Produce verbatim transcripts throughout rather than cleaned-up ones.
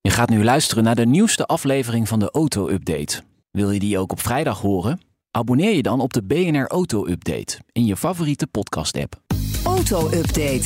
Je gaat nu luisteren naar de nieuwste aflevering van de Auto-update. Wil je die ook op vrijdag horen? Abonneer je dan op de B N R Auto-update in je favoriete podcast-app. Auto-update.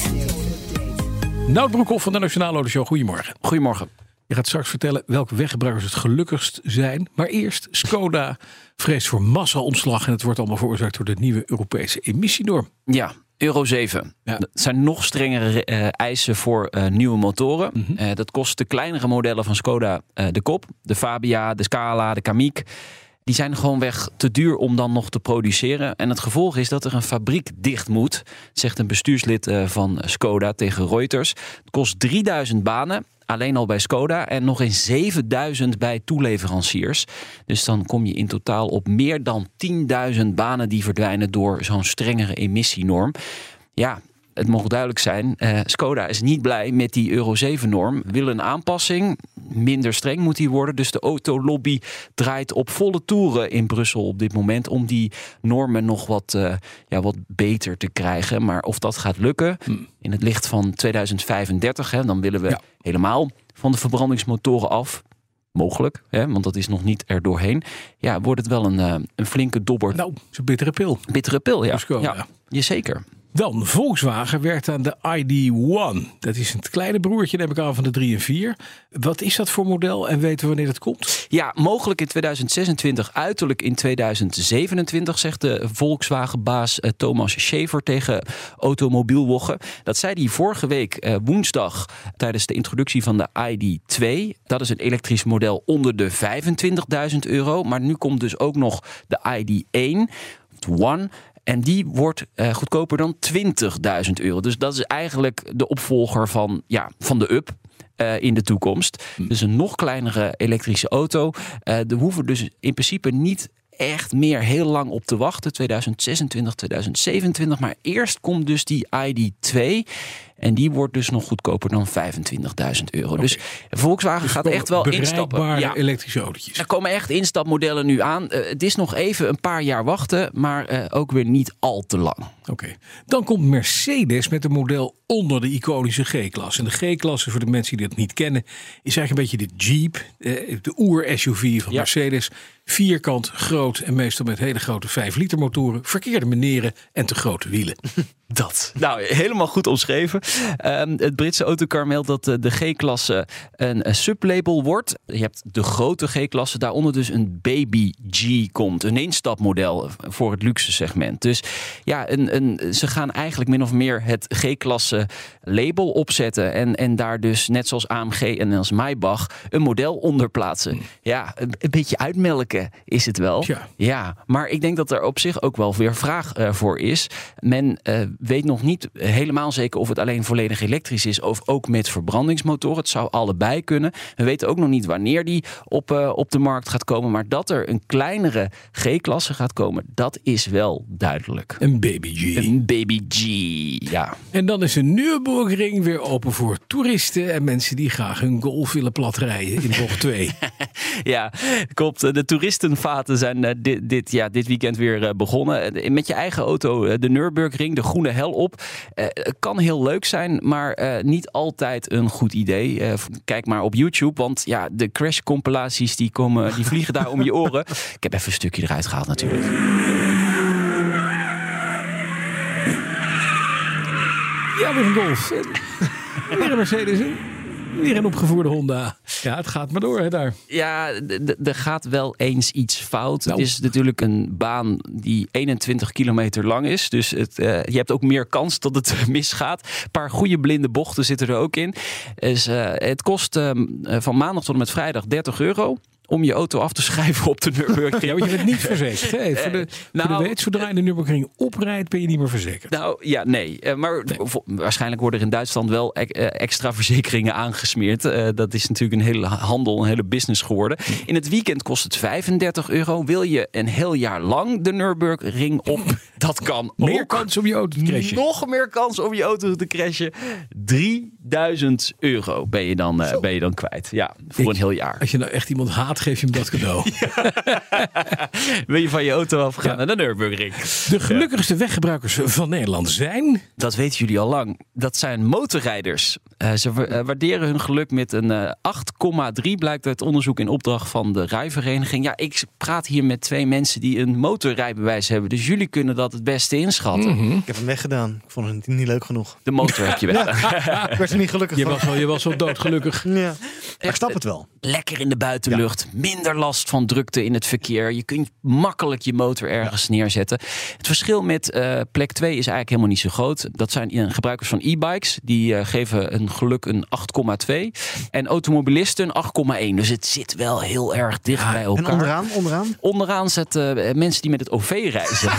Nout Broekhoff van de Nationale Autoshow. Goedemorgen. Goedemorgen. Je gaat straks vertellen welke weggebruikers het gelukkigst zijn. Maar eerst, Skoda vreest voor massa-ontslag. En het wordt allemaal veroorzaakt door de nieuwe Europese emissienorm. Ja, Euro zeven. Ja. Dat zijn nog strengere uh, eisen voor uh, nieuwe motoren. Mm-hmm. Uh, dat kost de kleinere modellen van Skoda uh, de kop. De Fabia, de Scala, de Kamiq. Die zijn gewoonweg te duur om dan nog te produceren. En het gevolg is dat er een fabriek dicht moet, zegt een bestuurslid uh, van Skoda tegen Reuters. Het kost drieduizend banen. Alleen al bij Skoda en nog eens zevenduizend bij toeleveranciers. Dus dan kom je in totaal op meer dan tienduizend banen die verdwijnen door zo'n strengere emissienorm. Ja, het mogen duidelijk zijn, uh, Skoda is niet blij met die Euro zeven norm. Wil een aanpassing, minder streng moet die worden. Dus de autolobby draait op volle toeren in Brussel op dit moment om die normen nog wat, uh, ja, wat beter te krijgen. Maar of dat gaat lukken, hmm. in het licht van tweeduizend vijfendertig, hè, dan willen we ja. helemaal van de verbrandingsmotoren af. Mogelijk, hè, want dat is nog niet er doorheen. Ja, wordt het wel een, uh, een flinke dobber. Nou, het is een bittere pil. Bittere pil, ja. Skoda. Ja, jazeker. Dan, Volkswagen werkt aan de I D one. Dat is een kleine broertje, neem ik aan, van de drie en vier. Wat is dat voor model en weten we wanneer dat komt? Ja, mogelijk in tweeduizend zesentwintig, uiterlijk in tweeduizend zevenentwintig, zegt de Volkswagen-baas uh, Thomas Schäfer tegen Automobielwoche. Dat zei hij vorige week uh, woensdag tijdens de introductie van de I D twee. Dat is een elektrisch model onder de vijfentwintigduizend euro. Maar nu komt dus ook nog de I D één, de One. En die wordt uh, goedkoper dan twintigduizend euro. Dus dat is eigenlijk de opvolger van, ja, van de Up uh, in de toekomst. Hm. Dus een nog kleinere elektrische auto. Uh, er hoeven dus in principe niet echt meer heel lang op te wachten. tweeduizend zesentwintig, tweeduizend zevenentwintig. Maar eerst komt dus die I D twee. En die wordt dus nog goedkoper dan vijfentwintigduizend euro. Okay. Dus Volkswagen dus gaat echt wel instappen. Ja, elektrische autootjes. Er komen echt instapmodellen nu aan. Uh, het is nog even een paar jaar wachten, maar uh, ook weer niet al te lang. Oké. Okay. Dan komt Mercedes met een model onder de iconische G-klasse. En de G-klasse, voor de mensen die dat niet kennen, is eigenlijk een beetje de Jeep. Uh, de oer-S U V van ja. Mercedes. Vierkant, groot en meestal met hele grote vijf liter motoren. Verkeerde meneren en te grote wielen. Dat. Nou, helemaal goed omschreven. Um, het Britse Autocar meldt dat uh, de G-klasse een, een sublabel wordt. Je hebt de grote G-klasse, daaronder dus een Baby G komt. Een instapmodel voor het luxe segment. Dus ja, een, een, ze gaan eigenlijk min of meer het G-klasse label opzetten. En, en daar dus, net zoals A M G en als Maybach, een model onder plaatsen. Hmm. Ja, een, een beetje uitmelken is het wel. Ja. ja, maar ik denk dat er op zich ook wel weer vraag uh, voor is. Men uh, weet nog niet helemaal zeker of het alleen volledig elektrisch is of ook met verbrandingsmotoren. Het zou allebei kunnen. We weten ook nog niet wanneer die op, uh, op de markt gaat komen. Maar dat er een kleinere G-klasse gaat komen, dat is wel duidelijk. Een Baby G. Een Baby G, ja. En dan is de Nürburgring weer open voor toeristen en mensen die graag hun Golf willen platrijden in bocht twee. Ja, klopt. De toeristenvaten zijn uh, dit, dit, ja, dit weekend weer uh, begonnen. Met je eigen auto uh, de Nürburgring, de groene hel op. Uh, kan heel leuk zijn, maar uh, niet altijd een goed idee. Uh, kijk maar op YouTube, want ja, de crash-compilaties die, komen, die vliegen daar om je oren. Ik heb even een stukje eruit gehaald natuurlijk. Ja, weer een Golf. Weer een Mercedes. Weer een opgevoerde Honda. Ja, het gaat maar door hè, daar. Ja, er gaat wel eens iets fout. Nou. Het is natuurlijk een baan die eenentwintig kilometer lang is. Dus het, uh, je hebt ook meer kans dat het misgaat. Een paar goede blinde bochten zitten er ook in. Dus, uh, het kost uh, van maandag tot en met vrijdag dertig euro. Om je auto af te schrijven op de Nürburgring. Ja, want je bent niet verzekerd. Hè? Voor de, nou, voor de weet, zodra je de Nürburgring oprijdt, ben je niet meer verzekerd. Nou ja, nee. Uh, maar nee. V- waarschijnlijk worden er in Duitsland wel e- uh, extra verzekeringen aangesmeerd. Uh, dat is natuurlijk een hele handel, een hele business geworden. In het weekend kost het vijfendertig euro. Wil je een heel jaar lang de Nürburgring op? Dat kan meer ook. kans om je auto te crashen. Nog meer kans om je auto te crashen. zesduizend euro ben je dan, uh, ben je dan kwijt. Ja, voor Ik, een heel jaar. Als je nou echt iemand haat, geef je hem dat cadeau. Wil je van je auto afgaan Ja. naar de Nürburgring? De gelukkigste weggebruikers van Nederland zijn... Dat weten jullie al lang. Dat zijn motorrijders. Uh, ze uh, waarderen hun geluk met een uh, acht komma drie, blijkt uit onderzoek in opdracht van de rijvereniging. Ja, ik praat hier met twee mensen die een motorrijbewijs hebben. Dus jullie kunnen dat het beste inschatten. Mm-hmm. Ik heb hem weggedaan. Ik vond het niet leuk genoeg. De motor heb je weg. Ik werd er niet gelukkig Je van. was, wel, je was wel doodgelukkig. Ja. Maar ik snap het wel. Lekker in de buitenlucht. Ja. Minder last van drukte in het verkeer. Je kunt makkelijk je motor ergens ja. neerzetten. Het verschil met uh, plek twee is eigenlijk helemaal niet zo groot. Dat zijn uh, gebruikers van e-bikes. Die uh, geven een geluk een acht komma twee. En automobilisten een acht komma één. Dus het zit wel heel erg dicht ja. bij elkaar. En onderaan? Onderaan, onderaan zitten uh, mensen die met het O V reizen.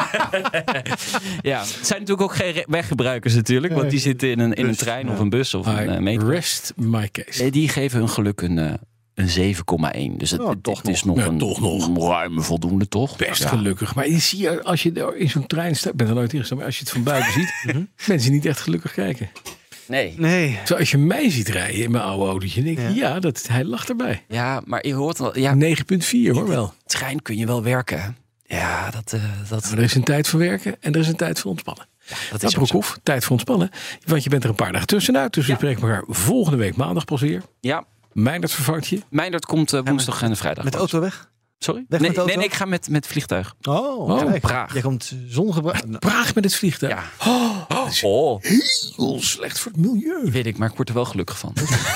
Ja, het zijn natuurlijk ook geen weggebruikers natuurlijk. Want die zitten in een, in een trein ja. of een bus of een uh, metro. Rest my case. Die geven hun geluk een... Uh, Een zeven komma één. Dus het, oh, het, het is nog ja, een, toch nog. een ruime voldoende, toch? Best ja. gelukkig. Maar je zie je, als je in zo'n trein staat... Ik ben er nooit ingestaan, maar als je het van buiten ziet... mensen niet echt gelukkig kijken. Nee. nee. Zoals je mij ziet rijden in mijn oude autootje... denk ik, ja, ja dat, hij lacht erbij. Ja, maar je hoort wel... Ja, negen komma vier hoor wel. Trein kun je wel werken. Ja, dat... Uh, dat... Nou, er is een tijd voor werken en er is een tijd voor ontspannen. Ja, dat is Broekhoff, tijd voor ontspannen. Want je bent er een paar dagen tussenuit. Dus we ja. spreken elkaar volgende week maandag pas weer. Ja. Meindert vervangt je. Meindert komt uh, woensdag ja, met, en vrijdag. Met de auto weg? Sorry? Weg nee, met de auto? nee, nee, ik ga met, met vliegtuig. Oh, oh kijk. Praag. Jij komt zongebruik. Nou. Praag met het vliegtuig. Ja. Oh, dat is oh. heel slecht voor het milieu. Weet ik, maar ik word er wel gelukkig van.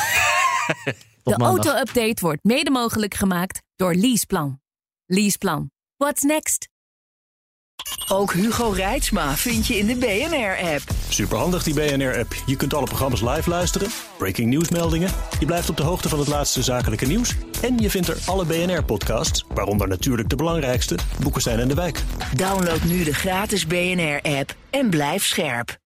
De auto-update wordt mede mogelijk gemaakt door Leaseplan. Leaseplan. What's next? Ook Hugo Reitsma vind je in de B N R-app. Superhandig die B N R-app. Je kunt alle programma's live luisteren, breaking nieuwsmeldingen. Je blijft op de hoogte van het laatste zakelijke nieuws. En je vindt er alle B N R-podcasts, waaronder natuurlijk de belangrijkste, Boekenstein en de Wijk. Download nu de gratis B N R-app en blijf scherp.